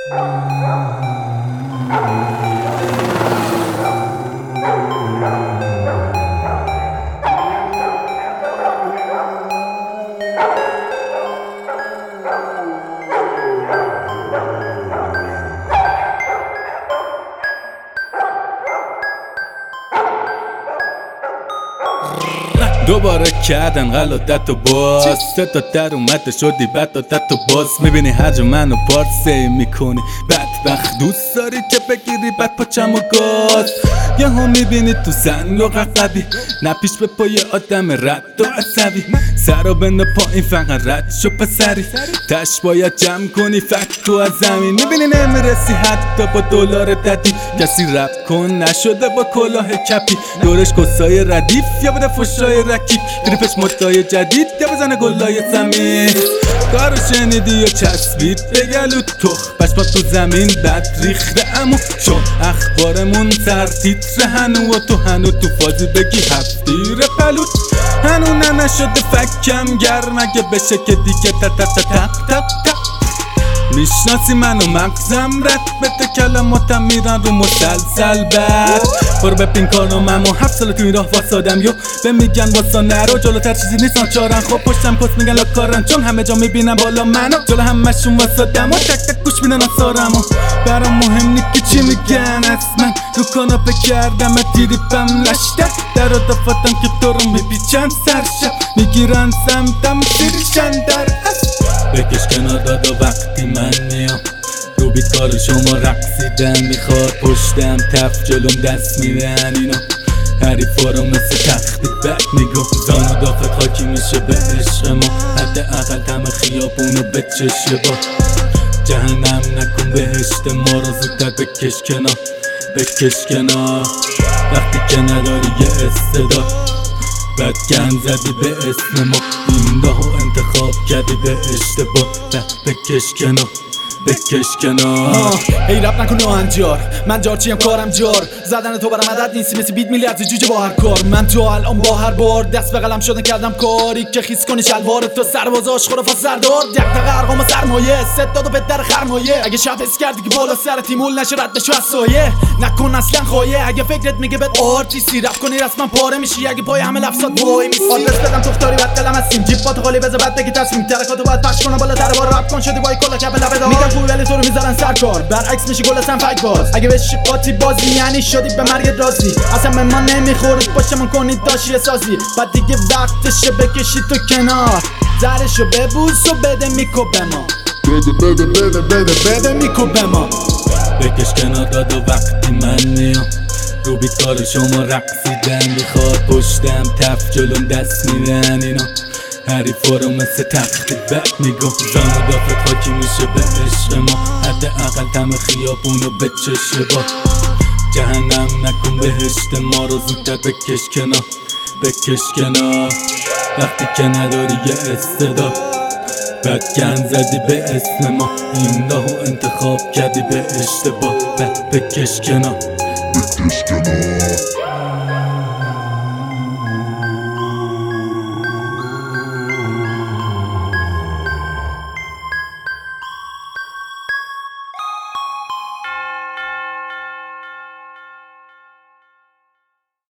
دوباره کردن غلطت و باز سه تا در اومده شدی بدتت و باز میبینی هرج منو پارسی میکنی بدبخت دوست داری که بگیری بد پاچم و گاز یه هم میبینی تو زن و قصبی نه پیش به پای آدم رد و عصبی سرا بنده پایین فقط رد شو پسری تش باید جمع کنی فکر تو از زمین میبینی نمیرسی حتی با دلار ددی کسی رپ کن نشده با کلاه کپی دورش کسای ردیف یا بده فشای رکیک تریپش مدای جدید یا بزنه گلای زمین کارو شنیدی یا چسبید بگلو تخ پشمات تو زمین بد ریخته امو چون اخبارمون سر تیتر هنو و تو هنو تو فازی بگی هفتیر پلوت هنو نشده فکم گرم اگه بشه که دیگه تق میشناسی منو مغزم رد بده کلماتم میرن رو مسلسل بد برو بپین کارنامه‌مو 7 سال تو این راه واسادم یو به میگن واسا نرو جلوتر چیزی نیست ناچارن خب پشتم پست میگن لاکارن چون همه جا میبینن بالا منو جلو همشون واسادم و تک تک گوش میدن آثارمو برام مهم نیست که چی میگن از من رو کاناپه کردم تیریپم لشته در دفاتم که تو رو میپیچن سرشم میگیرن سمتم سیریشن در بکش کنار دادا وقتی من میام رو بیکار شما رقصیدن میخواد پشتم تف جلوم دست میرن اینا حریفا رو مثل تختی بد نگاه زان و دافت خاکی میشه به عشق ما حد اقل تم خیابونو به چشه با جهنم نکن بهشت ما رو زودتر بکش کنار وقتی که نداری یه استعداد بد گن زدی به اسم ما این راهو انتخاب کردی به اشتباه بکش کنار ای رب نکن نوهنجار من جارچیم کارم جار زدن تو برام عدد نیستی مثل بیت میلیارد جوجه با هر کار من تو الان با هر بار دست به قلم شدن کردم کاری که خیس کنی شلوار تو سربازاش خرافا سردار دقدقه ارقام و سرمایه ستاد و به در خرمایه اگه شب حس کردی که بالا سر تیمول نشه رد بشو از سایه نکن اصلا خواهیه اگه فکرت میگه بهت آرتیستی رپ کنی رسما پاره میشی اگه پای همه لفظات وای میسی آدرس بدم تختاری بد دلم هستیم جیب با تو خالی بذار بعد بگی تصمیم ترکاتو باید پخش کنم بالاتر بار رپ کن شدی وای کلا کپ لبه دار ولی تو رو میذارن سرکار برعکس میشی گل اصلا فک باز اگه بشی قاطی بازی یعنی شدی به مرگت راضی اصلا به من نمیخورید پاشمون کنید داشیه سازی بعد دیگه وقتشه بکشی تو کنار زرشو ببوس و بده میکو به ما بده میکو به ما بکش کنار دادا وقتی من میام رو بیکار شما رقصیدن میخواد پشتم تف جلوم دست میرن اینا حریفا رو مثل تختی بد نگاه زان و دافت خاکی میشه به عشق ما حد اقل تم خیابونو به چشه با جهنم نکن بهشت ما رو زودتر بکش کنار وقتی که نداری یه استعداد بد گن زدی به اسم ما این راهو انتخاب کردی به اشتباه بکش کنار